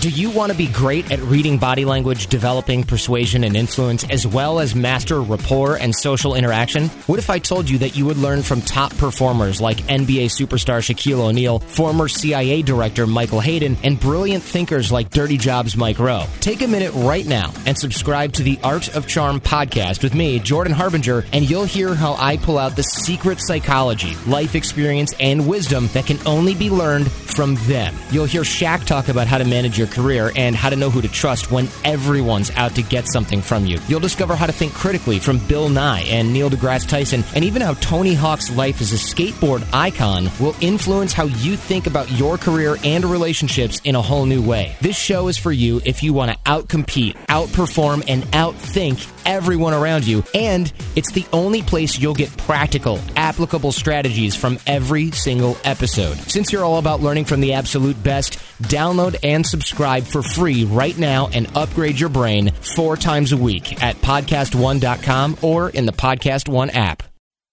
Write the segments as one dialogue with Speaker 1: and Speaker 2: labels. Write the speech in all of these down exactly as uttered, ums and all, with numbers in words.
Speaker 1: Do you want to be great at reading body language, developing persuasion and influence, as well as master rapport and social interaction? What if I told you that you would learn from top performers like N B A superstar Shaquille O'Neal, former C I A director Michael Hayden, and brilliant thinkers like Dirty Jobs Mike Rowe? Take a minute right now and subscribe to the Art of Charm podcast with me, Jordan Harbinger, and you'll hear how I pull out the secret psychology, life experience, and wisdom that can only be learned from them. You'll hear Shaq talk about how to manage your career and how to know who to trust when everyone's out to get something from you. You'll discover how to think critically from Bill Nye and Neil deGrasse Tyson, and even how Tony Hawk's life as a skateboard icon will influence how you think about your career and relationships in a whole new way. This show is for you if you want to outcompete, outperform, and outthink everyone around you, and it's the only place you'll get practical, applicable strategies from every single episode. Since you're all about learning from the absolute best, download and subscribe for free right now and upgrade your brain four times a week at podcast one dot com or in the Podcast One app.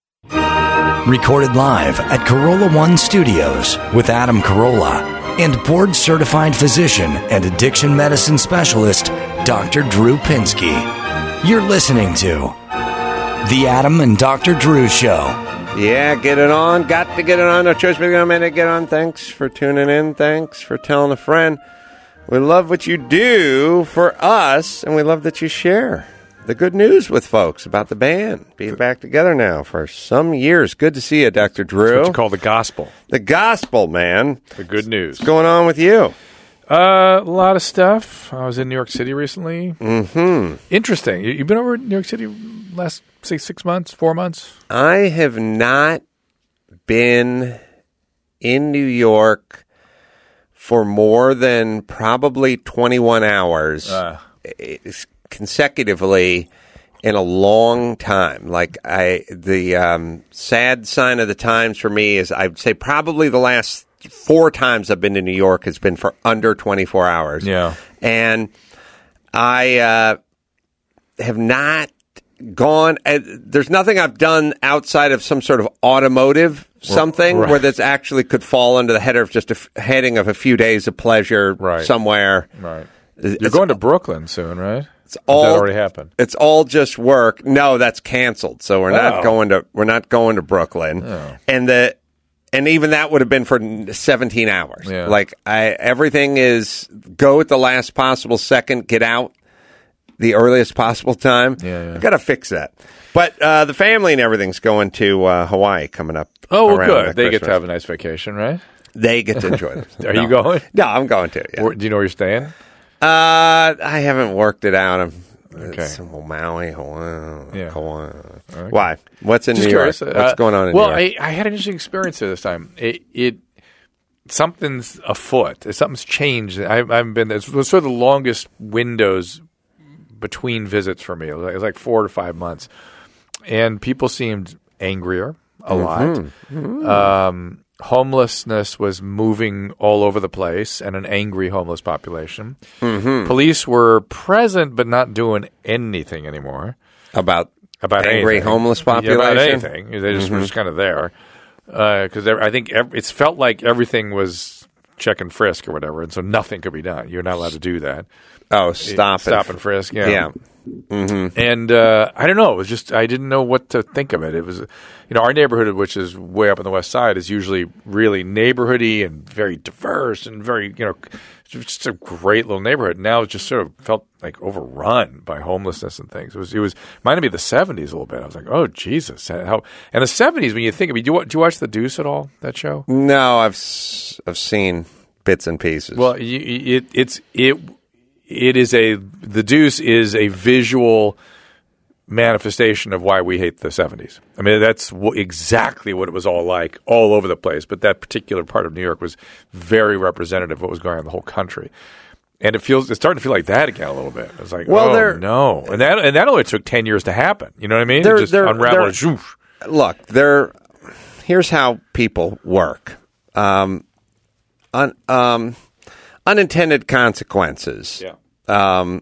Speaker 2: Recorded live at Corolla One Studios with Adam Carolla and board-certified physician and addiction medicine specialist, Doctor Drew Pinsky. You're listening to The Adam and Doctor Drew Show.
Speaker 3: Yeah, get it on. Got to get it on. No choice but to get on. Thanks for tuning in. Thanks for telling a friend. We love what you do for us, and we love that you share the good news with folks about the band being back together now for some years. Good to see you, Doctor Drew.
Speaker 4: That's what you call the gospel.
Speaker 3: The gospel, man.
Speaker 4: The good news.
Speaker 3: What's going on with you?
Speaker 4: Uh, a lot of stuff. I was in New York City recently.
Speaker 3: Mm-hmm.
Speaker 4: Interesting. You, you've been over in New York City last six, six months, four months?
Speaker 3: I have not been in New York for more than probably twenty-one hours
Speaker 4: Uh.
Speaker 3: consecutively in a long time. Like I, the um, sad sign of the times for me is I'd say probably the last four times I've been to New York has been for under twenty-four hours.
Speaker 4: Yeah.
Speaker 3: And I uh, have not gone. Uh, there's nothing I've done outside of some sort of automotive something
Speaker 4: right.
Speaker 3: where that's actually could fall under the header of just a f- heading of a few days of pleasure
Speaker 4: right.
Speaker 3: somewhere.
Speaker 4: Right.
Speaker 3: It's,
Speaker 4: You're going to Brooklyn soon, right?
Speaker 3: It's all,
Speaker 4: that already happened?
Speaker 3: It's all just work. No, that's canceled. So we're not
Speaker 4: oh.
Speaker 3: going to we're not going to Brooklyn.
Speaker 4: Oh.
Speaker 3: And the and even that would have been for seventeen hours.
Speaker 4: Yeah.
Speaker 3: Like I everything is go at the last possible second, get out the earliest possible time.
Speaker 4: Yeah, yeah.
Speaker 3: I got to fix that. But uh, the family and everything's going to uh, Hawaii coming up.
Speaker 4: Oh, well,
Speaker 3: around
Speaker 4: good. They
Speaker 3: Christmas.
Speaker 4: get to have a nice vacation, right?
Speaker 3: They get to enjoy it.
Speaker 4: Are
Speaker 3: No.
Speaker 4: you going?
Speaker 3: No, I'm going to. Yeah.
Speaker 4: Where, do you know where you're staying?
Speaker 3: Uh, I haven't worked it out. I'm,
Speaker 4: Okay.
Speaker 3: It's Maui, Hawaii,
Speaker 4: Yeah.
Speaker 3: Hawaii.
Speaker 4: Okay.
Speaker 3: Why? What's in
Speaker 4: Just
Speaker 3: New
Speaker 4: curious.
Speaker 3: York? What's
Speaker 4: Uh,
Speaker 3: going on in
Speaker 4: well,
Speaker 3: New York?
Speaker 4: I, I had an interesting experience here this time. It, it something's afoot. Something's changed. I, I haven't been there. It was sort of the longest windows between visits for me. It was like, it was like four to five months, and people seemed angrier a lot.
Speaker 3: Mm-hmm.
Speaker 4: Um, homelessness was moving all over the place, and an angry homeless population.
Speaker 3: Mm-hmm.
Speaker 4: Police were present, but not doing anything anymore.
Speaker 3: About
Speaker 4: About
Speaker 3: angry
Speaker 4: anything.
Speaker 3: homeless
Speaker 4: Yeah,
Speaker 3: population?
Speaker 4: about anything. They just were just kind of there. Because I think ev- it's felt like everything was check and frisk or whatever, and so nothing could be done. You're not allowed to do that.
Speaker 3: Oh, stop it.
Speaker 4: Stop and frisk, yeah.
Speaker 3: Yeah. Mm-hmm.
Speaker 4: And uh, I don't know. It was just I didn't know what to think of it. It was, you know, our neighborhood, which is way up on the west side, is usually really neighborhoody and very diverse and very, you know, just a great little neighborhood. Now it just sort of felt like overrun by homelessness and things. It was, it was reminded me of the seventies a little bit. I was like, oh Jesus, how? And the seventies, when you think of it, do you, do you watch The Deuce at all? That show?
Speaker 3: No, I've s- I've seen bits and pieces.
Speaker 4: Well, you, it it's it. It is a The Deuce is a visual manifestation of why we hate the seventies. I mean, that's w- exactly what it was all like all over the place. But that particular part of New York was very representative of what was going on in the whole country. And it feels it's starting to feel like that again a little bit. It's like,
Speaker 3: Well,
Speaker 4: oh
Speaker 3: there-
Speaker 4: no, and that and that only took ten years to happen. You know what I mean?
Speaker 3: There-
Speaker 4: It just
Speaker 3: there-
Speaker 4: unraveled.
Speaker 3: there-
Speaker 4: Zoof.
Speaker 3: Look, there. Here's how people work. Um, un, um, unintended consequences.
Speaker 4: Yeah.
Speaker 3: Um,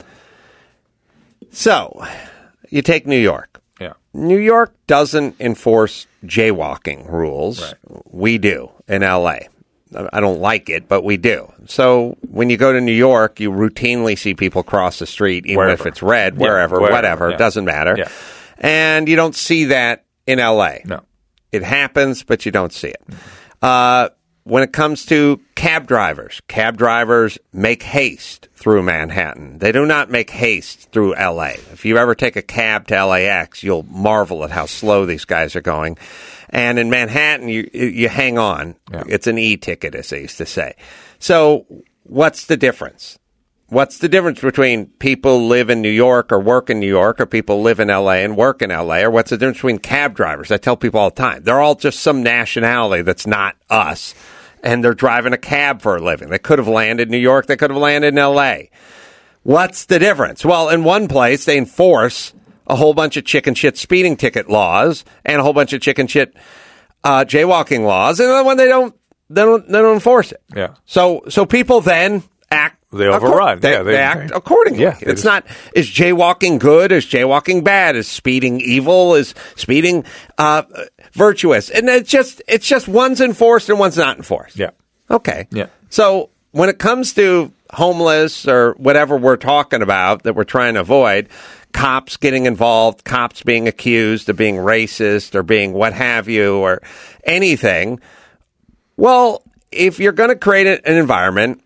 Speaker 3: so, you take New York.
Speaker 4: Yeah.
Speaker 3: New York doesn't enforce jaywalking rules.
Speaker 4: Right.
Speaker 3: We do in L A. I don't like it, but we do. So when you go to New York, you routinely see people cross the street, even
Speaker 4: Wherever.
Speaker 3: if it's red,
Speaker 4: Yeah,
Speaker 3: wherever,
Speaker 4: wherever,
Speaker 3: whatever.
Speaker 4: yeah.
Speaker 3: It doesn't matter.
Speaker 4: Yeah.
Speaker 3: And you don't see that in L A.
Speaker 4: No.
Speaker 3: It happens, but you don't see it. Uh, when it comes to cab drivers, cab drivers make haste through Manhattan. They do not make haste through L A. If you ever take a cab to L A X, you'll marvel at how slow these guys are going. And in Manhattan, you you hang on.
Speaker 4: Yeah.
Speaker 3: It's an e-ticket, as they used to say. So what's the difference? What's the difference between people live in New York or work in New York, or people live in L A and work in L A? Or what's the difference between cab drivers? I tell people all the time, they're all just some nationality that's not us, and they're driving a cab for a living. They could have landed in New York. They could have landed in L A. What's the difference? Well, in one place, they enforce a whole bunch of chicken shit speeding ticket laws and a whole bunch of chicken shit uh, jaywalking laws, and another one they don't they don't they don't enforce it.
Speaker 4: Yeah.
Speaker 3: So so people then act.
Speaker 4: They overrun.
Speaker 3: Accor- they,
Speaker 4: yeah, they,
Speaker 3: they act accordingly.
Speaker 4: Yeah,
Speaker 3: it's
Speaker 4: just,
Speaker 3: not, is jaywalking good? Is jaywalking bad? Is speeding evil? Is speeding uh, virtuous? And it's just, it's just one's enforced and one's not enforced.
Speaker 4: Yeah.
Speaker 3: Okay.
Speaker 4: Yeah.
Speaker 3: So when it comes to homeless or whatever we're talking about that we're trying to avoid, cops getting involved, cops being accused of being racist or being what have you or anything, well, if you're going to create an environment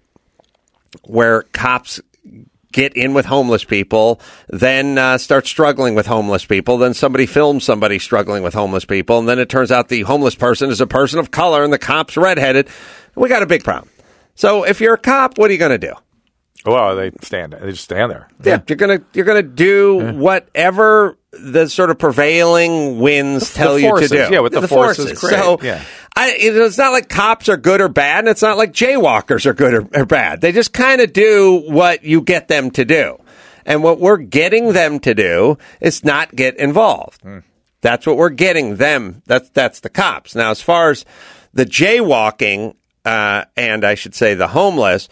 Speaker 3: where cops get in with homeless people, then uh, start struggling with homeless people, then somebody films somebody struggling with homeless people, and then it turns out the homeless person is a person of color and the cop's redheaded, we got a big problem. So if you're a cop, what are you going to do?
Speaker 4: Well, they stand. They just stand there.
Speaker 3: Yeah, you're gonna you're gonna do yeah. whatever the sort of prevailing winds
Speaker 4: the,
Speaker 3: tell
Speaker 4: the
Speaker 3: you
Speaker 4: forces,
Speaker 3: to do.
Speaker 4: Yeah, what the,
Speaker 3: the
Speaker 4: forces,
Speaker 3: forces.
Speaker 4: create.
Speaker 3: So
Speaker 4: yeah.
Speaker 3: I, it's not like cops are good or bad, and it's not like jaywalkers are good or, or bad. They just kind of do what you get them to do, and what we're getting them to do is not get involved. Mm. That's what we're getting them. That's that's the cops. Now, as far as the jaywalking, uh, and I should say the homeless.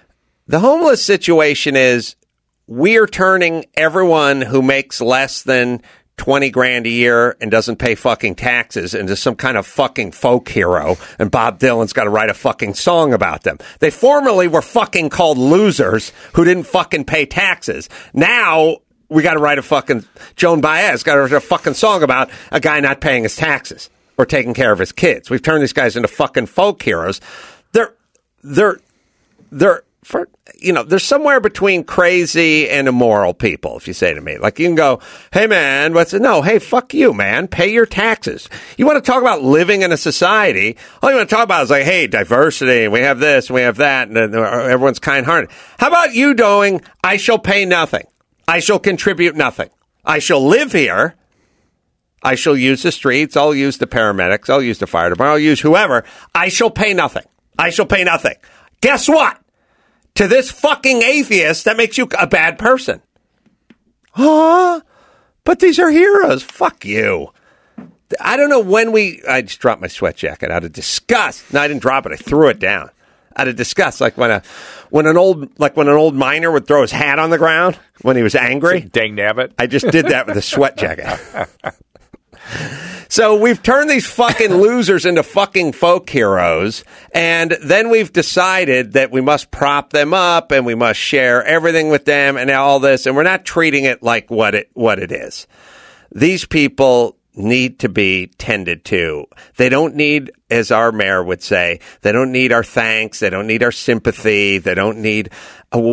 Speaker 3: The homeless situation is we're turning everyone who makes less than twenty grand a year and doesn't pay fucking taxes into some kind of fucking folk hero, and Bob Dylan's got to write a fucking song about them. They formerly were fucking called losers who didn't fucking pay taxes. Now we got to write a fucking, Joan Baez got to write a fucking song about a guy not paying his taxes or taking care of his kids. We've turned these guys into fucking folk heroes. They're, they're, they're, For, you know, there's somewhere between crazy and immoral people, if you say to me. Like, you can go, hey, man, what's it? No, hey, fuck you, man. Pay your taxes. You want to talk about living in a society, all you want to talk about is like, hey, diversity, we have this, we have that, and everyone's kind-hearted. How about you doing, I shall pay nothing. I shall contribute nothing. I shall live here. I shall use the streets. I'll use the paramedics. I'll use the fire department. I'll use whoever. I shall pay nothing. I shall pay nothing. Guess what? To this fucking atheist, that makes you a bad person. Huh? But these are heroes. Fuck you. I don't know when we... I just dropped my sweat jacket out of disgust. No, I didn't drop it. I threw it down out of disgust. Like when a when an old like when an old miner would throw his hat on the ground when he was angry.
Speaker 4: Dang nabbit.
Speaker 3: I just did that with a sweat jacket. So we've turned these fucking losers into fucking folk heroes, and then we've decided that we must prop them up and we must share everything with them and all this, and we're not treating it like what it what it is. These people need to be tended to. They don't need, as our mayor would say, they don't need our thanks, they don't need our sympathy, they don't need... A,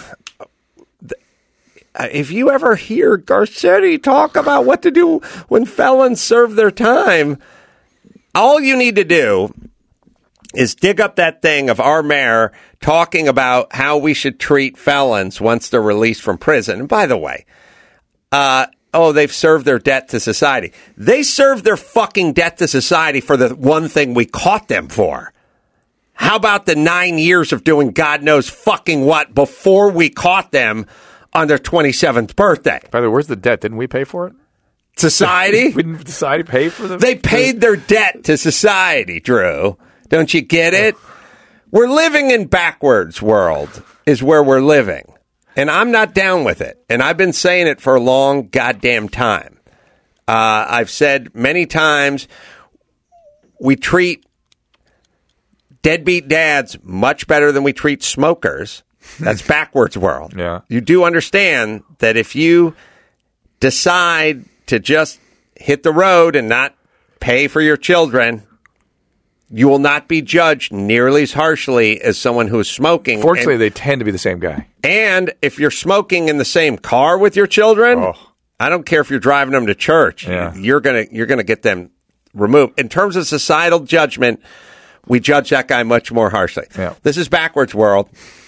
Speaker 3: If you ever hear Garcetti talk about what to do when felons serve their time, all you need to do is dig up that thing of our mayor talking about how we should treat felons once they're released from prison. And by the way, uh, oh, they've served their debt to society. They served their fucking debt to society for the one thing we caught them for. How about the nine years of doing God knows fucking what before we caught them on their twenty-seventh birthday?
Speaker 4: By the way, where's the debt? Didn't we pay for it?
Speaker 3: Society?
Speaker 4: Didn't society pay for them?
Speaker 3: They paid their debt to society, Drew. Don't you get it? We're living in backwards world is where we're living. And I'm not down with it. And I've been saying it for a long goddamn time. Uh, I've said many times we treat deadbeat dads much better than we treat smokers. That's backwards world.
Speaker 4: Yeah.
Speaker 3: You do understand that if you decide to just hit the road and not pay for your children, you will not be judged nearly as harshly as someone who is smoking.
Speaker 4: Fortunately,
Speaker 3: and,
Speaker 4: they tend to be the same guy.
Speaker 3: And if you're smoking in the same car with your children,
Speaker 4: oh.
Speaker 3: I don't care if you're driving them to church.
Speaker 4: Yeah.
Speaker 3: You're gonna you're gonna get them removed. In terms of societal judgment, we judge that guy much more harshly.
Speaker 4: Yeah.
Speaker 3: This is backwards world.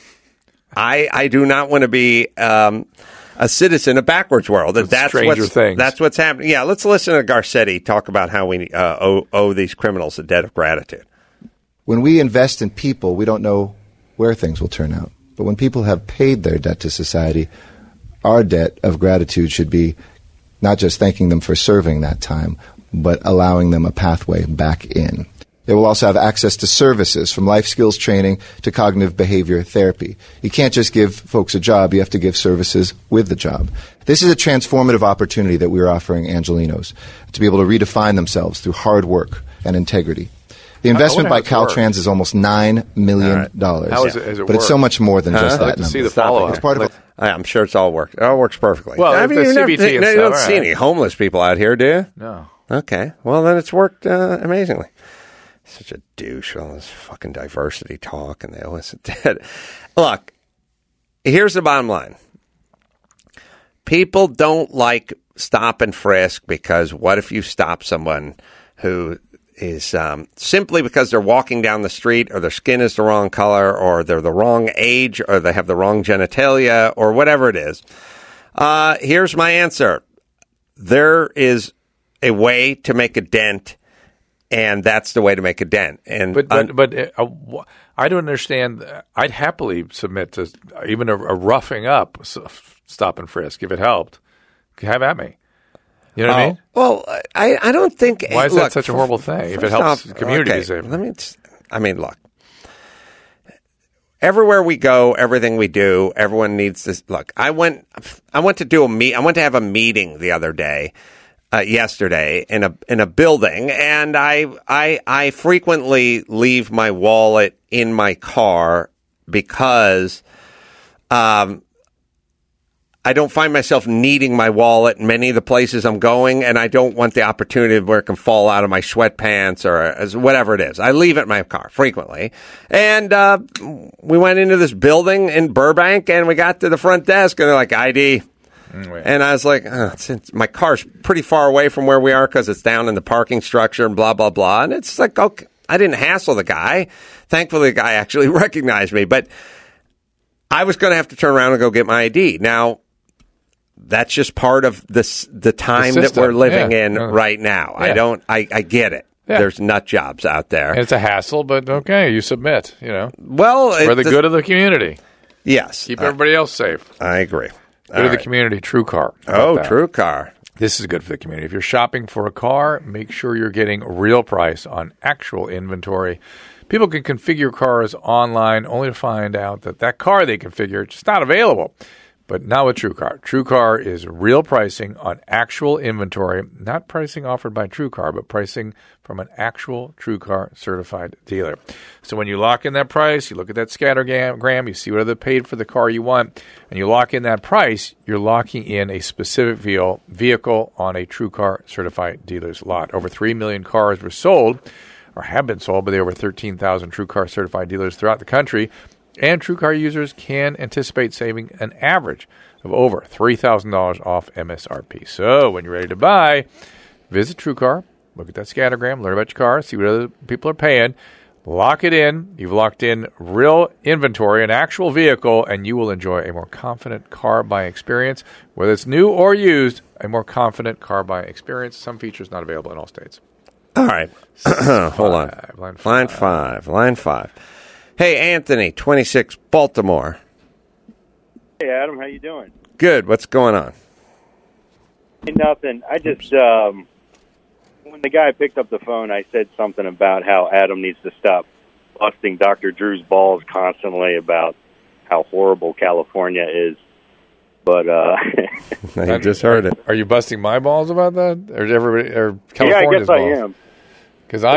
Speaker 3: I I do not want to be um, a citizen of backwards world.
Speaker 4: With
Speaker 3: That's
Speaker 4: stranger
Speaker 3: what's,
Speaker 4: things.
Speaker 3: That's what's happening. Yeah, let's listen to Garcetti talk about how we uh, owe, owe these criminals a debt of gratitude.
Speaker 5: When we invest in people, we don't know where things will turn out. But when people have paid their debt to society, our debt of gratitude should be not just thanking them for serving that time, but allowing them a pathway back in. They will also have access to services, from life skills training to cognitive behavior therapy. You can't just give folks a job, you have to give services with the job. This is a transformative opportunity that we're offering Angelenos, to be able to redefine themselves through hard work and integrity. The investment by Caltrans is almost nine million dollars.
Speaker 4: How is it, is it
Speaker 5: but it's
Speaker 4: work?
Speaker 5: so much more than
Speaker 3: Huh?
Speaker 5: just
Speaker 3: I'd
Speaker 5: that
Speaker 4: like to
Speaker 5: number.
Speaker 4: see the follow-up.
Speaker 5: It's part of
Speaker 3: Like, I'm sure it's all works. It all works perfectly.
Speaker 4: Well,
Speaker 3: I
Speaker 4: the
Speaker 3: mean, you,
Speaker 4: C
Speaker 3: never,
Speaker 4: B T
Speaker 3: you,
Speaker 4: and
Speaker 3: know, you
Speaker 4: stuff,
Speaker 3: don't
Speaker 4: all
Speaker 3: see
Speaker 4: right.
Speaker 3: any homeless people out here, do you?
Speaker 4: No.
Speaker 3: Okay. Well, then it's worked uh, amazingly. Such a douche with all this fucking diversity talk and they always dead. Look, here's the bottom line. People don't like stop and frisk because what if you stop someone who is um, simply because they're walking down the street or their skin is the wrong color or they're the wrong age or they have the wrong genitalia or whatever it is. Uh, here's my answer. There is a way to make a dent, and that's the way to make a dent. And
Speaker 4: But but,
Speaker 3: un-
Speaker 4: but uh, wh- I don't understand. I'd happily submit to even a, a roughing up s- stop and frisk if it helped. Have at me. You know what I mean?
Speaker 3: Well, I, I don't think.
Speaker 4: Why is
Speaker 3: look,
Speaker 4: that such a horrible thing? If it
Speaker 3: first
Speaker 4: helps
Speaker 3: off,
Speaker 4: the community
Speaker 3: okay,
Speaker 4: be safer.
Speaker 3: Let me. I mean, look. Everywhere we go, everything we do, everyone needs to look. I went. I went to do a meet. I went to have a meeting the other day, uh, yesterday in a in a building, and I I I frequently leave my wallet in my car because, um. I don't find myself needing my wallet in many of the places I'm going, and I don't want the opportunity where it can fall out of my sweatpants or whatever it is. I leave it in my car frequently. And uh, we went into this building in Burbank, and we got to the front desk, and they're like, I D.
Speaker 4: Mm,
Speaker 3: And I was like, oh, it's, it's, my car's pretty far away from where we are because it's down in the parking structure and blah, blah, blah. And it's like, okay, I didn't hassle the guy. Thankfully, the guy actually recognized me. But I was going to have to turn around and go get my I D. Now, that's just part of this, the time
Speaker 4: The
Speaker 3: that
Speaker 4: system.
Speaker 3: we're living
Speaker 4: Yeah.
Speaker 3: in
Speaker 4: Yeah.
Speaker 3: right now. I
Speaker 4: Yeah.
Speaker 3: don't, I, I get it.
Speaker 4: Yeah.
Speaker 3: There's nut jobs out there.
Speaker 4: And it's a hassle, but okay, you submit. You know,
Speaker 3: well,
Speaker 4: for
Speaker 3: it-
Speaker 4: the good of the community.
Speaker 3: Yes.
Speaker 4: Keep
Speaker 3: uh,
Speaker 4: everybody else safe.
Speaker 3: I agree.
Speaker 4: Good
Speaker 3: All
Speaker 4: of the
Speaker 3: right.
Speaker 4: community. True Car. How about
Speaker 3: Oh,
Speaker 4: that?
Speaker 3: True Car.
Speaker 4: This is good for the community. If you're shopping for a car, make sure you're getting real price on actual inventory. People can configure cars online only to find out that that car they configure is just not available. But not with TrueCar. TrueCar is real pricing on actual inventory, not pricing offered by TrueCar, but pricing from an actual TrueCar certified dealer. So when you lock in that price, you look at that scattergram, you see what they paid for the car you want, and you lock in that price, you're locking in a specific vehicle on a TrueCar certified dealer's lot. Over three million cars were sold, or have been sold, by the over thirteen thousand TrueCar certified dealers throughout the country. And TrueCar users can anticipate saving an average of over three thousand dollars off M S R P. So when you're ready to buy, visit TrueCar, look at that scattergram, learn about your car, see what other people are paying, lock it in. You've locked in real inventory, an actual vehicle, and you will enjoy a more confident car buying experience. Whether it's new or used, a more confident car buying experience. Some features not available in all states.
Speaker 3: All right. Hold on.
Speaker 4: Five, line five.
Speaker 3: Line five. Line five. Hey, Anthony, twenty-six, Baltimore.
Speaker 6: Hey, Adam, how you doing?
Speaker 3: Good. What's going on?
Speaker 6: Hey, nothing. I just, um, when the guy picked up the phone, I said something about how Adam needs to stop busting Doctor Drew's balls constantly about how horrible California is. But, uh...
Speaker 3: I just heard it.
Speaker 4: Are you busting my balls about that? Or everybody, or
Speaker 6: yeah, I
Speaker 4: California's
Speaker 6: guess I
Speaker 4: balls?
Speaker 6: am.
Speaker 4: Because I,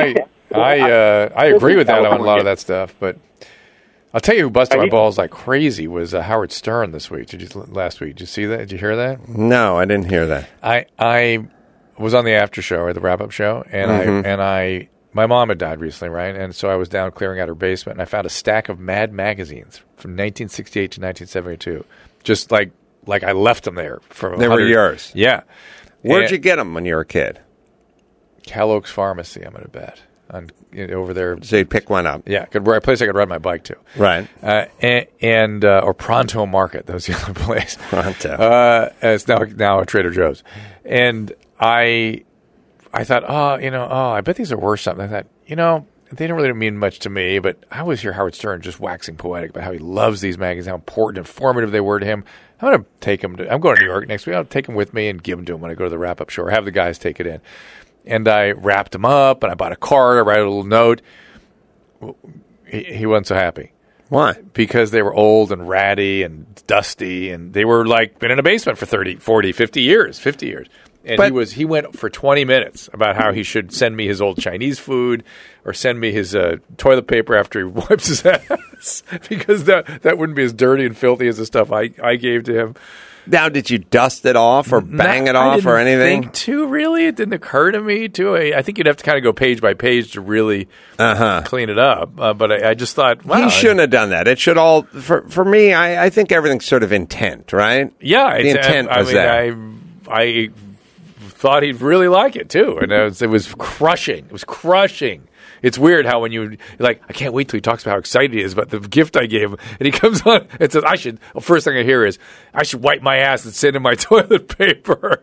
Speaker 4: I uh, I agree with that on a lot of that stuff, but I'll tell you who busted my balls like crazy was uh, Howard Stern this week. Did you last week? Did you see that? Did you hear that?
Speaker 3: No, I didn't hear that.
Speaker 4: I I was on the after show or the wrap up show, and
Speaker 3: Mm-hmm.
Speaker 4: I and I my mom had died recently, right? And so I was down clearing out her basement, and I found a stack of Mad magazines from nineteen sixty-eight to nineteen seventy-two, just like like I left them there for.
Speaker 3: They were yours.
Speaker 4: Yeah.
Speaker 3: Where'd
Speaker 4: And
Speaker 3: you get them when you were a kid?
Speaker 4: Cal Oaks Pharmacy, I'm going to bet. On, you know, over there.
Speaker 3: So you'd pick one up.
Speaker 4: Yeah, good a place I could ride my bike to.
Speaker 3: Right.
Speaker 4: Uh, and and uh, or Pronto Market, that was the other place.
Speaker 3: Pronto.
Speaker 4: Uh, it's now now a Trader Joe's, and I I thought, oh, you know, oh, I bet these are worth something. I thought, you know, they don't really mean much to me, but I always hear Howard Stern just waxing poetic about how he loves these magazines, how important, informative they were to him. I'm going to take them to. I'm going to New York next week. I'll take them with me and give them to him when I go to the wrap up show, or have the guys take it in. And I wrapped him up, and I bought a card. I write a little note. He, he wasn't so happy.
Speaker 3: Why?
Speaker 4: Because they were old and ratty and dusty, and they were like been in a basement for thirty, forty, fifty years, fifty years. And
Speaker 3: But-
Speaker 4: he was he went for twenty minutes about how he should send me his old Chinese food or send me his uh, toilet paper after he wipes his ass because that that wouldn't be as dirty and filthy as the stuff I, I gave to him.
Speaker 3: Now, did you dust it off or bang
Speaker 4: Nah,
Speaker 3: it
Speaker 4: I
Speaker 3: off or
Speaker 4: didn't
Speaker 3: anything?
Speaker 4: Think too really, it didn't occur to me to. I, I think you'd have to kind of go page by page to really
Speaker 3: Uh-huh.
Speaker 4: clean it up. Uh, but I, I just thought, wow,
Speaker 3: He shouldn't have done that. It should all for for me. I, I think everything's sort of intent, right?
Speaker 4: Yeah,
Speaker 3: the
Speaker 4: it's-
Speaker 3: intent
Speaker 4: I,
Speaker 3: was
Speaker 4: I
Speaker 3: there.
Speaker 4: mean, I I thought he'd really like it too, and it was, it was crushing. It was crushing. It's weird how when you you're like, I can't wait till he talks about how excited he is about the gift I gave him, and he comes on and says, I should. Well, first thing I hear is, I should wipe my ass and send him my toilet paper.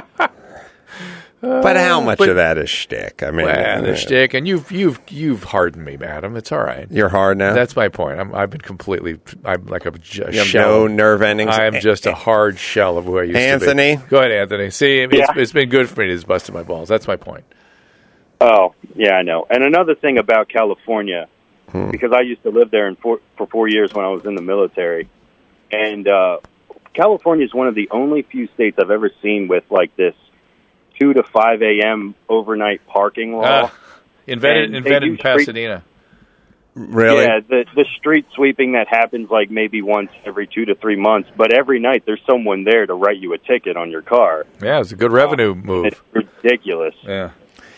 Speaker 3: But how much
Speaker 4: but-
Speaker 3: of that is shtick? I mean,
Speaker 4: Well, the
Speaker 3: uh,
Speaker 4: shtick, and you've you've you've hardened me, madam. It's all right.
Speaker 3: you're hard now.
Speaker 4: That's my point. I'm, I've been completely. I'm like a, j- a
Speaker 3: you have
Speaker 4: shell.
Speaker 3: no nerve endings.
Speaker 4: I am just a hard shell of who I used
Speaker 3: Anthony?
Speaker 4: to be. Go ahead, Anthony. See, it's,
Speaker 6: Yeah.
Speaker 4: it's been good for me to just busted my balls. That's my point.
Speaker 6: Oh, yeah, I know. And another thing about California, because I used to live there in four, for four years when I was in the military, and uh, California is one of the only few states I've ever seen with like this two to five a.m. overnight parking law.
Speaker 4: Uh, invented
Speaker 6: And they
Speaker 4: invented
Speaker 6: do
Speaker 4: in
Speaker 6: street-
Speaker 4: Pasadena.
Speaker 3: really?
Speaker 6: Yeah, the the street sweeping that happens like maybe once every two to three months, but every night there's someone there to write you a ticket on your car.
Speaker 4: Yeah, it's a good revenue move.
Speaker 6: It's ridiculous.
Speaker 4: Yeah.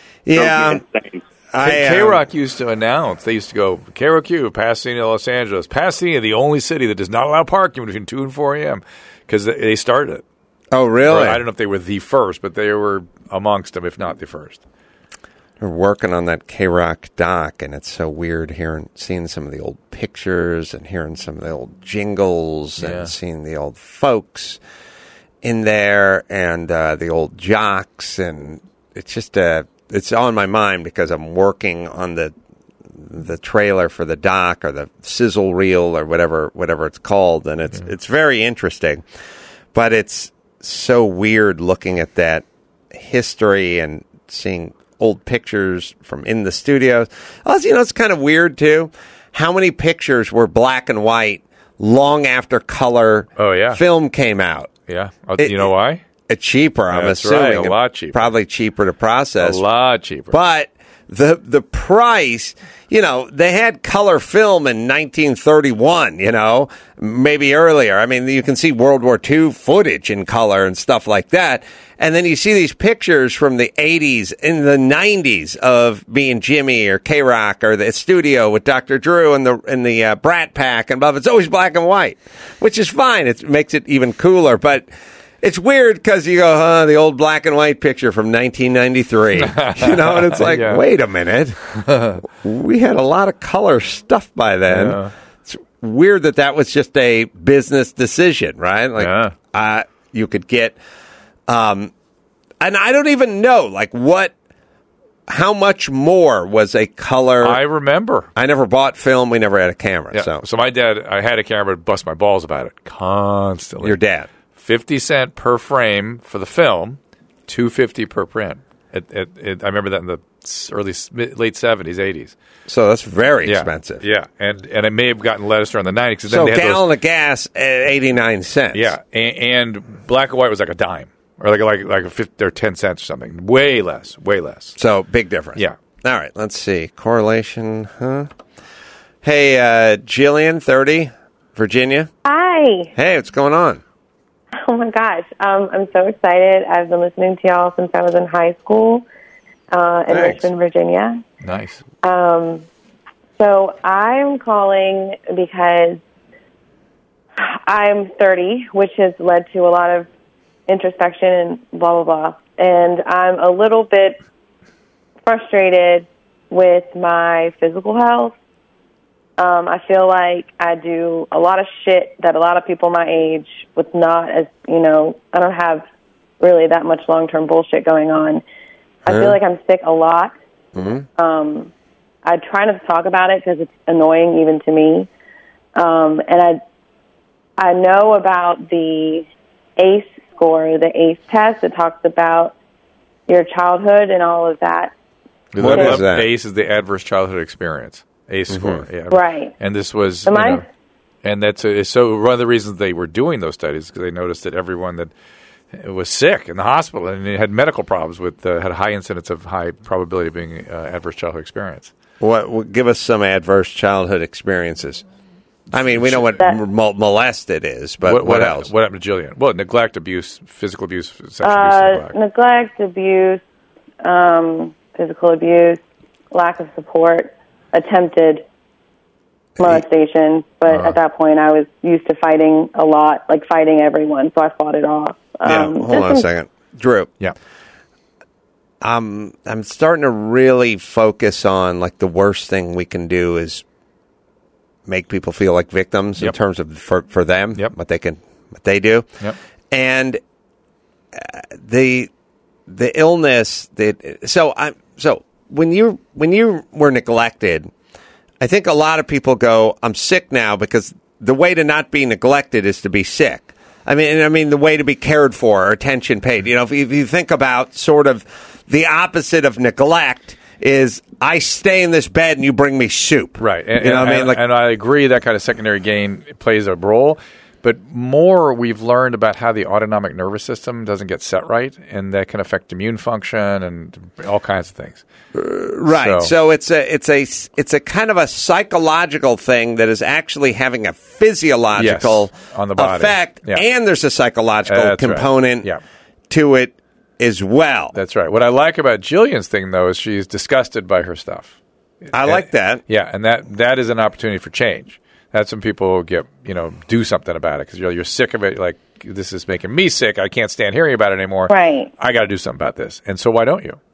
Speaker 3: Yeah.
Speaker 6: Drove me insane.
Speaker 3: I,
Speaker 4: K
Speaker 3: um,
Speaker 4: Rock used to announce. They used to go K R O Q, Pasadena, Los Angeles. Pasadena, the only city that does not allow parking between two and four a.m. because they started it.
Speaker 3: Oh,
Speaker 4: Or
Speaker 3: really?
Speaker 4: I don't know if they were the first, but they were amongst them, if not the first.
Speaker 3: We're working on that K-Rock doc, and it's so weird hearing, seeing some of the old pictures and hearing some of the old jingles
Speaker 4: Yeah.
Speaker 3: and seeing the old folks in there and uh, the old jocks, and it's just uh, it's on my mind because I'm working on the the trailer for the doc or the sizzle reel or whatever whatever it's called, and it's it's very interesting, but it's so weird looking at that history and seeing old pictures from in the studios. Also, you know, it's kind of weird too. How many pictures were black and white long after color
Speaker 4: Oh, yeah.
Speaker 3: film came out?
Speaker 4: Yeah. Uh,
Speaker 3: It-
Speaker 4: you know why?
Speaker 3: It's cheaper, I'm
Speaker 4: That's
Speaker 3: assuming.
Speaker 4: right, a lot cheaper.
Speaker 3: Probably cheaper to
Speaker 4: A
Speaker 3: process.
Speaker 4: lot cheaper.
Speaker 3: But the the price, you know, they had color film in nineteen thirty-one, you know, maybe earlier. I mean, you can see World War Two footage in color and stuff like that. And then you see these pictures from the eighties and the nineties of being Jimmy or K-Rock or the studio with Doctor Drew and the and the uh, Brat Pack and blah. It's always black and white, which is fine. It makes it even cooler, but it's weird because you go, huh, the old black and white picture from nineteen ninety-three. You know, and it's like,
Speaker 4: Yeah.
Speaker 3: wait a minute. We had a lot of color stuff by then.
Speaker 4: Yeah.
Speaker 3: It's weird that that was just a business decision, right? Like,
Speaker 4: Yeah.
Speaker 3: uh, you could get, um, and I don't even know, like, what, how much more was a color.
Speaker 4: I remember.
Speaker 3: I never bought film. We never had a camera.
Speaker 4: Yeah.
Speaker 3: So,
Speaker 4: So my dad, I had a camera to bust my balls about it constantly.
Speaker 3: your dad.
Speaker 4: fifty cent per frame for the film, two fifty per print. It, it, it, I remember that in the s- early s- mid- late seventies, eighties.
Speaker 3: So that's very
Speaker 4: Yeah,
Speaker 3: expensive.
Speaker 4: Yeah, and and it may have gotten lettuce around the nineties. 'cause then
Speaker 3: So
Speaker 4: they
Speaker 3: a
Speaker 4: had those-
Speaker 3: gallon of gas at eighty-nine cents.
Speaker 4: yeah, and, and black and white was like a dime or like like like a fifty or ten cents or something. Way less, way less.
Speaker 3: So big difference.
Speaker 4: Yeah,
Speaker 3: All right, let's see. Correlation, huh? Hey, uh, Jillian, thirty, Virginia.
Speaker 7: Hi.
Speaker 3: Hey, what's going on?
Speaker 7: Oh, my gosh. Um, I'm so excited. I've been listening to y'all since I was in high school uh, in
Speaker 3: Thanks.
Speaker 7: Richmond, Virginia.
Speaker 4: Nice.
Speaker 7: Um, so I'm calling because I'm thirty, which has led to a lot of introspection and blah, blah, blah. And I'm a little bit frustrated with my physical health. Um, I feel like I do a lot of shit that a lot of people my age with not as, you know, I don't have really that much long-term bullshit going on. I
Speaker 3: Huh?
Speaker 7: feel like I'm sick a lot.
Speaker 3: Mm-hmm.
Speaker 7: Um, I try not to talk about it because it's annoying even to me. Um, and I I know about the A C E score, the A C E test that talks about your childhood and all of that.
Speaker 3: What is that?
Speaker 4: A C E is the Adverse Childhood Experience. A C E score.
Speaker 3: Mm-hmm.
Speaker 4: Yeah.
Speaker 7: Right.
Speaker 4: And this was,
Speaker 7: Am
Speaker 4: you
Speaker 7: I-
Speaker 4: know, and that's a, so one of the reasons they were doing those studies is because they noticed that everyone that was sick in the hospital and had medical problems with uh, had a high incidence of high probability of being uh, adverse childhood experience.
Speaker 3: What? what- Give us some adverse childhood experiences. I mean, we know what
Speaker 7: That-
Speaker 3: mol- molested is, but what,
Speaker 4: what
Speaker 3: else?
Speaker 4: What happened to Jillian? Well, neglect, abuse, physical abuse, sexual
Speaker 7: Uh,
Speaker 4: abuse, neglect.
Speaker 7: neglect, abuse, um, physical abuse, lack of support, attempted molestation. But
Speaker 4: Uh-huh.
Speaker 7: at that point, I was used to fighting a lot, like fighting everyone, so I fought it off.
Speaker 3: Yeah,
Speaker 7: Um,
Speaker 3: hold
Speaker 7: there's
Speaker 3: on a
Speaker 7: some-
Speaker 3: second. Drew,
Speaker 4: Yeah.
Speaker 3: I'm I'm starting to really focus on, like, the worst thing we can do is make people feel like victims in
Speaker 4: Yep.
Speaker 3: terms of for, for them,
Speaker 4: Yep.
Speaker 3: what they can, what they do.
Speaker 4: Yep.
Speaker 3: And uh, the the illness that so I so when you when you were neglected, I think a lot of people go, I'm sick now because the way to not be neglected is to be sick. I mean, I mean the way to be cared for or attention paid. You know, if you, if you think about sort of the opposite of neglect is I stay in this bed and you bring me soup.
Speaker 4: Right. And,
Speaker 3: you know
Speaker 4: and,
Speaker 3: what I mean? Like,
Speaker 4: and I agree that kind of secondary gain plays a role. But more we've learned about how the autonomic nervous system doesn't get set right, and that can affect immune function and all kinds of things.
Speaker 3: right. So,
Speaker 4: So-
Speaker 3: it's a it's a it's a kind of a psychological thing that is actually having a physiological
Speaker 4: Yes, on the body.
Speaker 3: effect,
Speaker 4: Yeah.
Speaker 3: and there's a psychological
Speaker 4: That's right.
Speaker 3: component
Speaker 4: Yeah.
Speaker 3: to it as well.
Speaker 4: That's right. What I like about Jillian's thing, though, is she's disgusted by her stuff.
Speaker 3: I like that.
Speaker 4: Yeah, and that that is an opportunity for change. That's when people get, you know, do something about it because you're, you're sick of it. You're like, this is making me sick. I can't stand hearing about it anymore.
Speaker 7: Right.
Speaker 4: I got to do something about this. And so why don't you?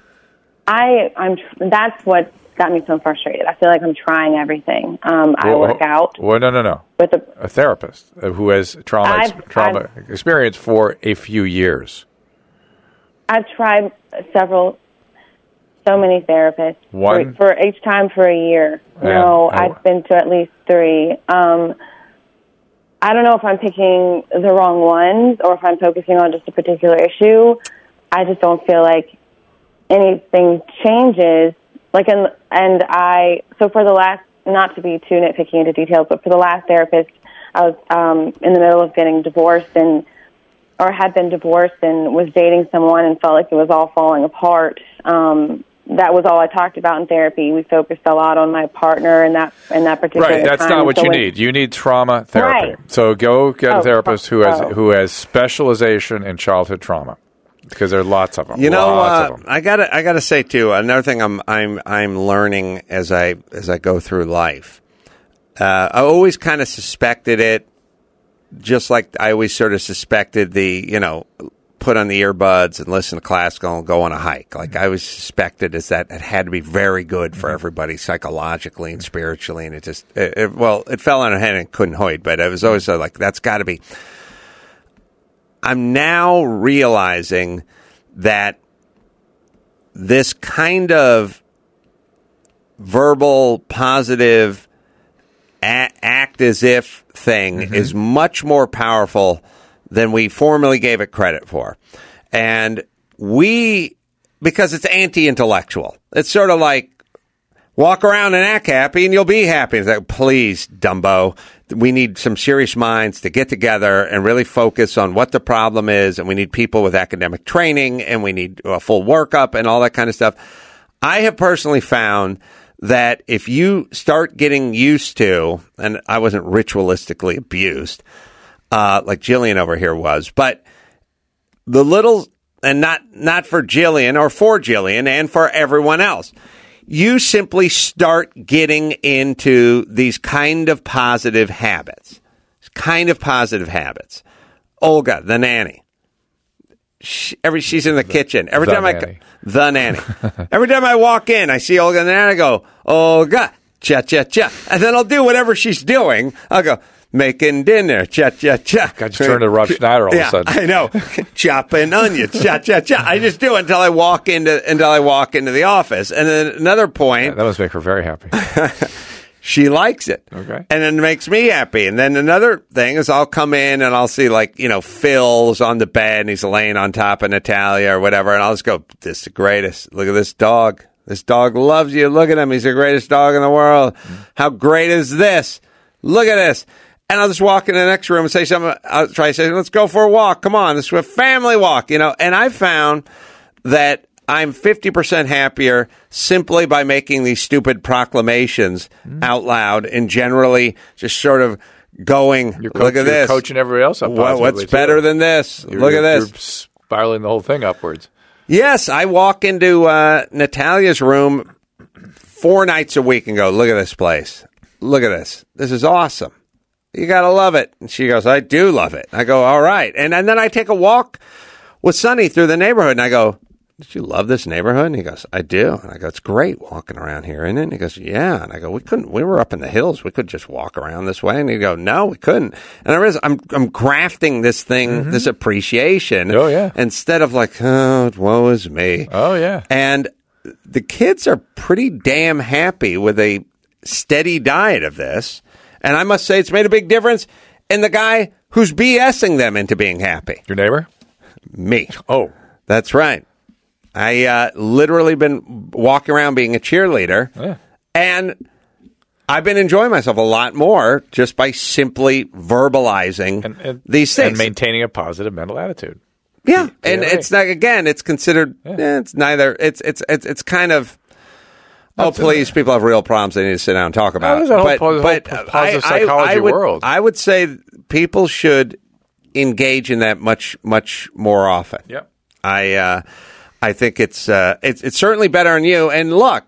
Speaker 7: I, I'm. tr- That's what got me so frustrated. I feel like I'm trying everything. Um, I
Speaker 4: Well,
Speaker 7: work out
Speaker 4: Well, no, no, no.
Speaker 7: with a.
Speaker 4: A therapist uh, who has trauma ex-
Speaker 7: I've-
Speaker 4: trauma experience for a few years.
Speaker 7: I've tried several, so many therapists.
Speaker 4: One?
Speaker 7: For, for each time for a year.
Speaker 4: Yeah.
Speaker 7: No,
Speaker 4: Oh.
Speaker 7: I've been to at least three. Um, I don't know if I'm picking the wrong ones or if I'm focusing on just a particular issue. I just don't feel like anything changes. Like, and, and I, so for the last, not to be too nitpicky into details, but for the last therapist, I was um, in the middle of getting divorced and or had been divorced and was dating someone and felt like it was all falling apart. Um, that was all I talked about in therapy. We focused a lot on my partner and that in that particular
Speaker 4: Right, that's
Speaker 7: time.
Speaker 4: not what
Speaker 7: So
Speaker 4: you
Speaker 7: when-
Speaker 4: need. You need trauma therapy.
Speaker 7: Right.
Speaker 4: So go get a
Speaker 7: Oh,
Speaker 4: therapist who has
Speaker 7: oh.
Speaker 4: who has specialization in childhood trauma because there are lots of them.
Speaker 3: You know,
Speaker 4: lots
Speaker 3: uh,
Speaker 4: of them.
Speaker 3: I gotta, I gotta say too. Another thing I'm, I'm, I'm learning as I, as I go through life. Uh, I always kind of suspected it, just like I always sort of suspected the, you know, put on the earbuds and listen to classical and go on a hike. Like I always suspected is that it had to be very good for everybody psychologically and spiritually, and it just, it, it, well, it fell on her head and couldn't hold. But it was always uh, like that's got to be. I'm now realizing that this kind of verbal, positive, a- act as if thing
Speaker 4: Mm-hmm.
Speaker 3: is much more powerful than we formerly gave it credit for. And we, because it's anti-intellectual, it's sort of like, walk around and act happy and you'll be happy. It's like, please, Dumbo, we need some serious minds to get together and really focus on what the problem is. And we need people with academic training and we need a full workup and all that kind of stuff. I have personally found that if you start getting used to, and I wasn't ritualistically abused, uh, like Jillian over here was, but the little, and not, not for Jillian or for Jillian and for everyone else, you simply start getting into these kind of positive habits, kind of positive habits. Olga, the nanny. She, every she's in the, the kitchen. Every
Speaker 4: the
Speaker 3: time
Speaker 4: nanny.
Speaker 3: I the nanny. Every time I walk in, I see Olga the nanny. I go, Olga, cha cha cha, and then I'll do whatever she's doing. I'll go making dinner, cha cha cha.
Speaker 4: Got you turned to Rob Schneider all
Speaker 3: yeah,
Speaker 4: of a sudden.
Speaker 3: I know, chopping onions, cha cha cha. I just do it until I walk into until I walk into the office, and then another point.
Speaker 4: Yeah, that must make her very happy.
Speaker 3: She likes it.
Speaker 4: Okay.
Speaker 3: And then it makes me happy. And then another thing is I'll come in and I'll see, like, you know, Phil's on the bed and he's laying on top of Natalia or whatever. And I'll just go, this is the greatest. Look at this dog. This dog loves you. Look at him. He's the greatest dog in the world. How great is this? Look at this. And I'll just walk in the next room and say something. I'll try to say, let's go for a walk. Come on. This is a family walk, you know. And I found that I'm fifty percent happier simply by making these stupid proclamations mm. out loud and generally just sort of going,
Speaker 4: you're
Speaker 3: look at
Speaker 4: you're
Speaker 3: this.
Speaker 4: Coaching everybody else up.
Speaker 3: What, what's
Speaker 4: too.
Speaker 3: better than this?
Speaker 4: You're,
Speaker 3: look at
Speaker 4: you're,
Speaker 3: this.
Speaker 4: You're spiraling the whole thing upwards.
Speaker 3: Yes, I walk into uh, Natalia's room four nights a week and go, look at this place. Look at this. This is awesome. You got to love it. And she goes, I do love it. I go, all right. And, and then I take a walk with Sonny through the neighborhood and I go, did you love this neighborhood? And he goes, I do. And I go, it's great walking around here, isn't it? And he goes, yeah. And I go, we couldn't, we were up in the hills. We could just walk around this way. And he'd go, no, we couldn't. And I realize I'm, I'm grafting this thing, mm-hmm. this appreciation.
Speaker 4: Oh, yeah.
Speaker 3: Instead of like, oh, woe is me.
Speaker 4: Oh, yeah.
Speaker 3: And the kids are pretty damn happy with a steady diet of this. And I must say it's made a big difference in the guy who's BSing them into being happy.
Speaker 4: Your neighbor?
Speaker 3: Me.
Speaker 4: Oh.
Speaker 3: That's right. I uh, literally been walking around being a cheerleader,
Speaker 4: yeah.
Speaker 3: and I've been enjoying myself a lot more just by simply verbalizing
Speaker 4: and, and,
Speaker 3: these things.
Speaker 4: And maintaining a positive mental attitude.
Speaker 3: Yeah,
Speaker 4: P-
Speaker 3: and
Speaker 4: P L A.
Speaker 3: it's like, again, it's considered,
Speaker 4: yeah.
Speaker 3: eh, it's neither, it's it's it's it's kind of, oh,
Speaker 4: That's
Speaker 3: please, people have real problems they need to sit down and talk about.
Speaker 4: No, there's a whole
Speaker 3: but
Speaker 4: po-
Speaker 3: but
Speaker 4: whole positive
Speaker 3: I,
Speaker 4: psychology
Speaker 3: I, I would,
Speaker 4: world.
Speaker 3: I would say people should engage in that much, much more often.
Speaker 4: Yep.
Speaker 3: I, uh, I think it's, uh, it's it's certainly better on you. And look,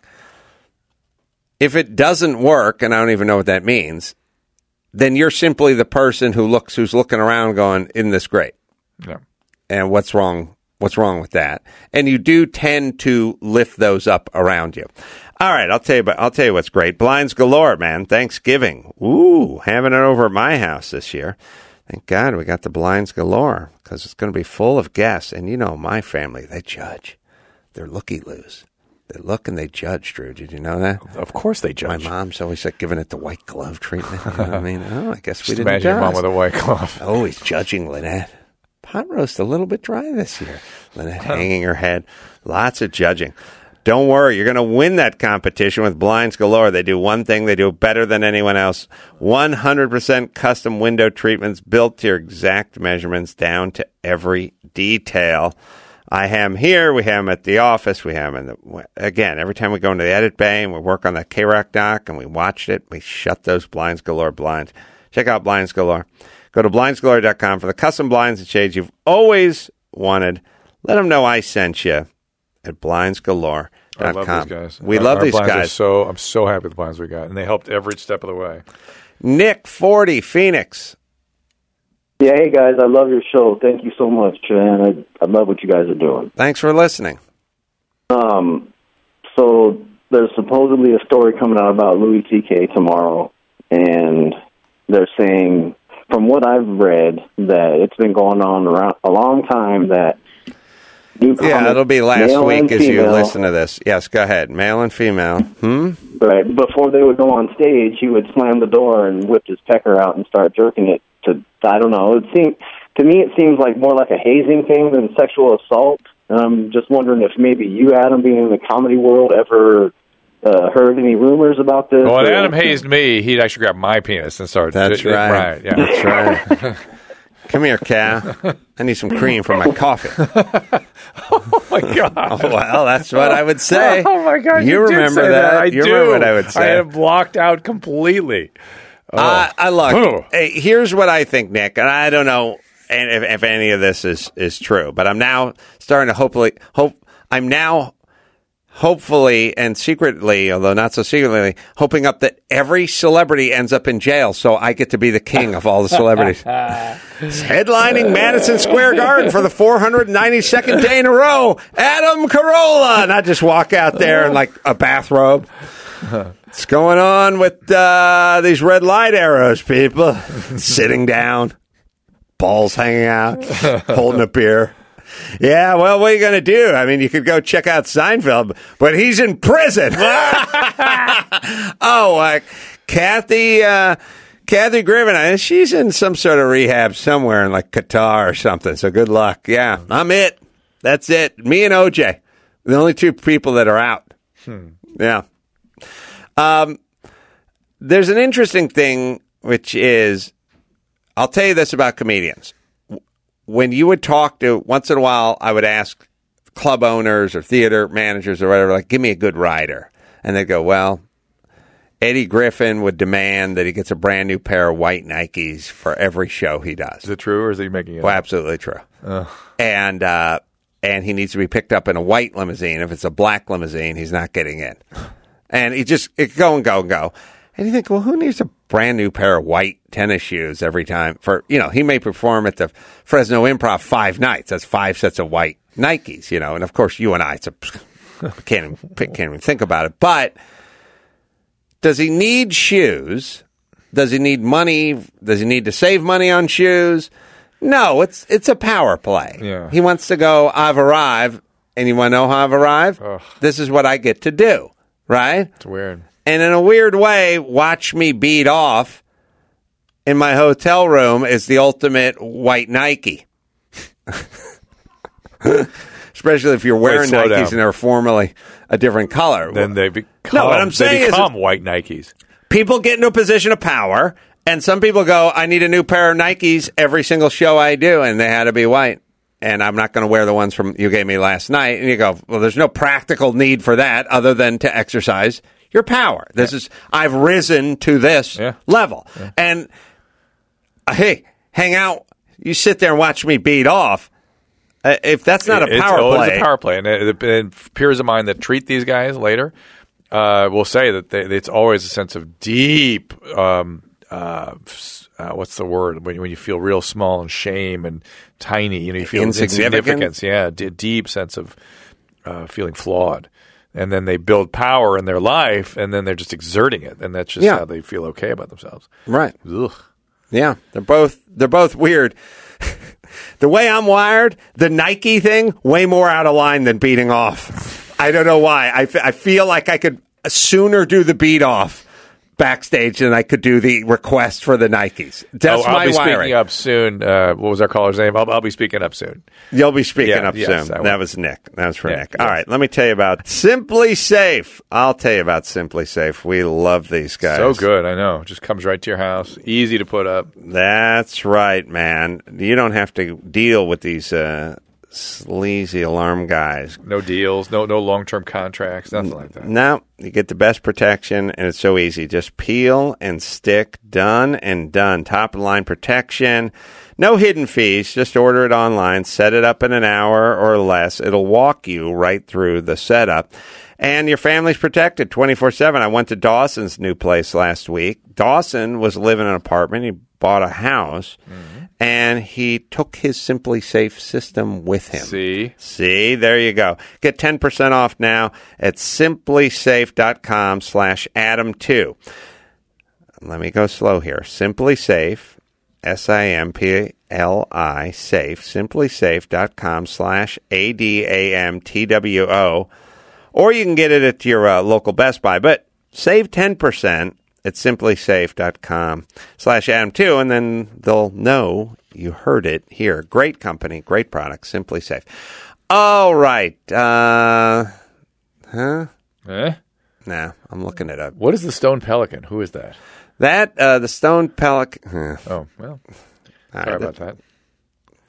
Speaker 3: if it doesn't work, and I don't even know what that means, then you're simply the person who looks who's looking around, going, "Isn't this great?"
Speaker 4: Yeah.
Speaker 3: And what's wrong? What's wrong with that? And you do tend to lift those up around you. All right, I'll tell you. But I'll tell you what's great. Blinds galore, man. Thanksgiving. Ooh, having it over at my house this year. Thank God we got the blinds galore because it's going to be full of guests. And you know, my family, they judge. They're looky-loos. They look and they judge, Drew. Did you know that?
Speaker 4: Of course they judge.
Speaker 3: My mom's always like giving it the white glove treatment. You know what I mean? Oh, I guess
Speaker 4: Just
Speaker 3: we didn't
Speaker 4: imagine
Speaker 3: judge.
Speaker 4: your mom with a white glove.
Speaker 3: Always judging Lynette. Pot roast a little bit dry this year. Lynette hanging her head. Lots of judging. Don't worry, you're going to win that competition with Blinds Galore. They do one thing they do better than anyone else. one hundred percent custom window treatments built to your exact measurements down to every detail. I have them here. We have them at the office. We have them in the, again, every time we go into the edit bay and we work on that K-Rock dock and we watched it, we shut those Blinds Galore blinds. Check out Blinds Galore. Go to blinds galore dot com for the custom blinds and shades you've always wanted. Let them know I sent you at blinds galore dot com.
Speaker 4: I love these guys.
Speaker 3: We
Speaker 4: our,
Speaker 3: love
Speaker 4: our
Speaker 3: these
Speaker 4: blinds
Speaker 3: guys.
Speaker 4: Are so I'm so happy with the blinds we got, and they helped every step of the way.
Speaker 3: Nick, forty, Phoenix.
Speaker 8: Yeah, hey guys, I love your show. Thank you so much, and I, I love what you guys are doing.
Speaker 3: Thanks for listening.
Speaker 8: Um, so there's supposedly a story coming out about Louis C K tomorrow, and they're saying, from what I've read, that it's been going on around a long time that new
Speaker 3: yeah,
Speaker 8: comic,
Speaker 3: it'll be last week as
Speaker 8: female,
Speaker 3: you listen to this. Yes, go ahead. Male and female. Hmm?
Speaker 8: Right. Before they would go on stage, he would slam the door and whip his pecker out and start jerking it to, I don't know. It seems, to me, it seems like more like a hazing thing than sexual assault. And I'm just wondering if maybe you, Adam, being in the comedy world, ever uh, heard any rumors about this?
Speaker 4: Well, when
Speaker 8: or,
Speaker 4: Adam hazed me, he'd actually grab my penis and start.
Speaker 3: That's
Speaker 4: it,
Speaker 3: right.
Speaker 4: Right, yeah.
Speaker 3: That's right. Come here, Cal. I need some cream for my coffee.
Speaker 4: Oh, my God.
Speaker 3: Oh, well, that's what I would say.
Speaker 4: Oh, my God.
Speaker 3: You,
Speaker 4: You, did
Speaker 3: remember
Speaker 4: say
Speaker 3: that.
Speaker 4: I
Speaker 3: you
Speaker 4: do.
Speaker 3: remember what I would say.
Speaker 4: I have blocked out completely. Oh.
Speaker 3: Uh, I look.
Speaker 4: Oh.
Speaker 3: Hey, here's what I think, Nick, and I don't know if, if any of this is, is true, but I'm now starting to hopefully hope. I'm now hopefully and secretly, although not so secretly, hoping up that every celebrity ends up in jail, so I get to be the king of all the celebrities. Headlining Madison Square Garden for the four hundred ninety-second day in a row, Adam Carolla, and I just walk out there in like a bathrobe. What's going on with uh, these red light arrows, people? Sitting down, balls hanging out, holding a beer. Yeah, well, what are you going to do? I mean, you could go check out Seinfeld, but he's in prison. oh, uh, Kathy, uh, Kathy Griffin, I, she's in some sort of rehab somewhere in like Qatar or something. So good luck. Yeah, I'm it. That's it. Me and O J, the only two people that are out. Hmm. Yeah. Um, there's an interesting thing, which is, I'll tell you this about comedians. When you would talk to, once in a while, I would ask club owners or theater managers or whatever, like, give me a good writer. And they'd go, well, Eddie Griffin would demand that he gets a brand new pair of white Nikes for every show he does.
Speaker 4: Is it true, or is he making it
Speaker 3: Well,
Speaker 4: up?
Speaker 3: absolutely true.
Speaker 4: Uh.
Speaker 3: And, uh, and he needs to be picked up in a white limousine. If it's a black limousine, he's not getting in. And he just, it go and go and go. And you think, well, who needs a brand new pair of white tennis shoes every time? For, you know, he may perform at the Fresno Improv five nights. That's five sets of white Nikes, you know. And of course, you and I, it's a, can't, even, can't even think about it. But does he need shoes? Does he need money? Does he need to save money on shoes? No, it's it's a power play.
Speaker 4: Yeah.
Speaker 3: He wants to go, I've arrived. And you want to know how I've arrived?
Speaker 4: Ugh.
Speaker 3: This is what I get to do, right?
Speaker 4: It's weird.
Speaker 3: And in a weird way, watch me beat off in my hotel room is the ultimate white Nike. Especially if you're wearing
Speaker 4: slow
Speaker 3: Nikes
Speaker 4: down.
Speaker 3: and they're formerly a different color.
Speaker 4: Then they become,
Speaker 3: No, what I'm saying
Speaker 4: they
Speaker 3: is-
Speaker 4: become white Nikes.
Speaker 3: People get into a position of power, and some people go, I need a new pair of Nikes every single show I do, and they had to be white. And I'm not going to wear the ones from you gave me last night. And you go, well, there's no practical need for that other than to exercise your power. This yeah. is, I've risen to this
Speaker 4: yeah.
Speaker 3: level. Yeah. And, uh, hey, hang out. You sit there and watch me beat off. Uh, if that's not a
Speaker 4: it's,
Speaker 3: power
Speaker 4: oh,
Speaker 3: play.
Speaker 4: It's a power play. And, it, and peers of mine that treat these guys later uh, will say that they, it's always a sense of deep, um, uh, uh, what's the word, when, when you feel real small and shame and tiny. You know, you feel insignificance. Yeah, a d- deep sense of uh, feeling flawed. And then they build power in their life, and then they're just exerting it, and that's just
Speaker 3: yeah.
Speaker 4: how they feel okay about themselves.
Speaker 3: Right.
Speaker 4: Ugh.
Speaker 3: Yeah, they're both they're both weird. The way I'm wired, the Nike thing, way more out of line than beating off. I don't know why. I, f- I feel like I could sooner do the beat off backstage than I could do the request for the Nikes. That's
Speaker 4: oh, I'll
Speaker 3: my
Speaker 4: be
Speaker 3: wiring.
Speaker 4: speaking up soon. Uh, what was our caller's name? I'll, I'll be speaking up soon.
Speaker 3: You'll be speaking
Speaker 4: yeah,
Speaker 3: up
Speaker 4: yes,
Speaker 3: soon. That
Speaker 4: will.
Speaker 3: was Nick. That was for
Speaker 4: yeah,
Speaker 3: Nick.
Speaker 4: Yes.
Speaker 3: All right, let me tell you about Simply Safe. I'll tell you about Simply Safe. We love these guys.
Speaker 4: So good, I know. Just comes right to your house. Easy to put up.
Speaker 3: That's right, man. You don't have to deal with these uh, sleazy alarm guys.
Speaker 4: No deals, no no long-term contracts, nothing like that.
Speaker 3: No, you get the best protection, and it's so easy. Just peel and stick, done and done. Top-of-the-line protection. No hidden fees. Just order it online. Set it up in an hour or less. It'll walk you right through the setup. And your family's protected twenty-four seven. I went to Dawson's new place last week. Dawson was living in an apartment. He bought a house, mm-hmm. and he took his Simply Safe system with him.
Speaker 4: See?
Speaker 3: See? There you go. Get ten percent off now at simplysafe.com slash Adam2. Let me go slow here. SimplySafe, S I M P L I, safe, simplysafe.com slash A D A M T W O. Or you can get it at your uh, local Best Buy. But save ten percent at simplysafe.com slash Adam two, and then they'll know you heard it here. Great company, great product, Simply Safe. All right. Uh, huh?
Speaker 4: Eh?
Speaker 3: Nah, I'm looking it up.
Speaker 4: What is the Stone Pelican? Who is that?
Speaker 3: That, uh, the Stone Pelican. Huh.
Speaker 4: Oh, well,
Speaker 3: All
Speaker 4: sorry
Speaker 3: right,
Speaker 4: about that.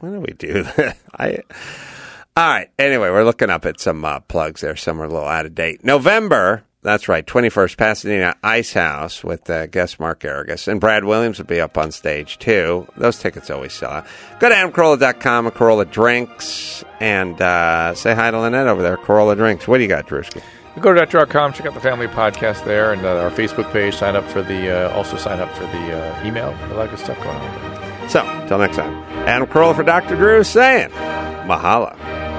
Speaker 3: Why do we do that? I. All right. Anyway, we're looking up at some uh, plugs there. Some are a little out of date. November. That's right, twenty-first, Pasadena Ice House with uh, guest Mark Aragus. And Brad Williams will be up on stage, too. Those tickets always sell out. Go to adam carolla dot com and Carolla Drinks. And uh, say hi to Lynette over there, Carolla Drinks. What do you got, Drewski?
Speaker 4: Go to doctor dot com, check out the family podcast there, and uh, our Facebook page. Sign up for the, uh, also sign up for the uh, email. A lot of good stuff going on.
Speaker 3: So, until next time, Adam Carolla for Doctor Drew saying, mahalo.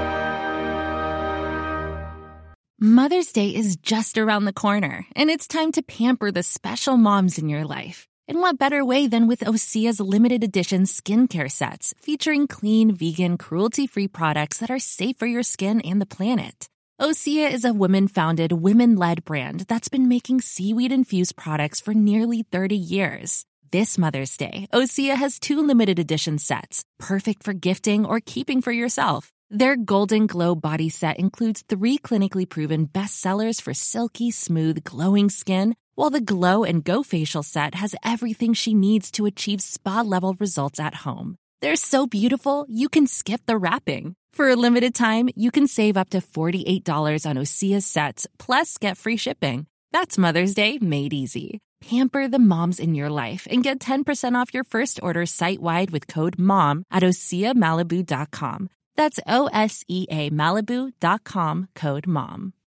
Speaker 9: Mother's Day is just around the corner, and it's time to pamper the special moms in your life. And what better way than with Osea's limited edition skincare sets, featuring clean, vegan, cruelty-free products that are safe for your skin and the planet. Osea is a women-founded, women-led brand that's been making seaweed-infused products for nearly thirty years. This Mother's Day, Osea has two limited edition sets, perfect for gifting or keeping for yourself. Their Golden Glow body set includes three clinically proven bestsellers for silky, smooth, glowing skin, while the Glow and Go facial set has everything she needs to achieve spa-level results at home. They're so beautiful, you can skip the wrapping. For a limited time, you can save up to forty-eight dollars on Osea's sets, plus get free shipping. That's Mother's Day made easy. Pamper the moms in your life and get ten percent off your first order site-wide with code MOM at osea malibu dot com. That's O S E A Malibu dot com, code MOM.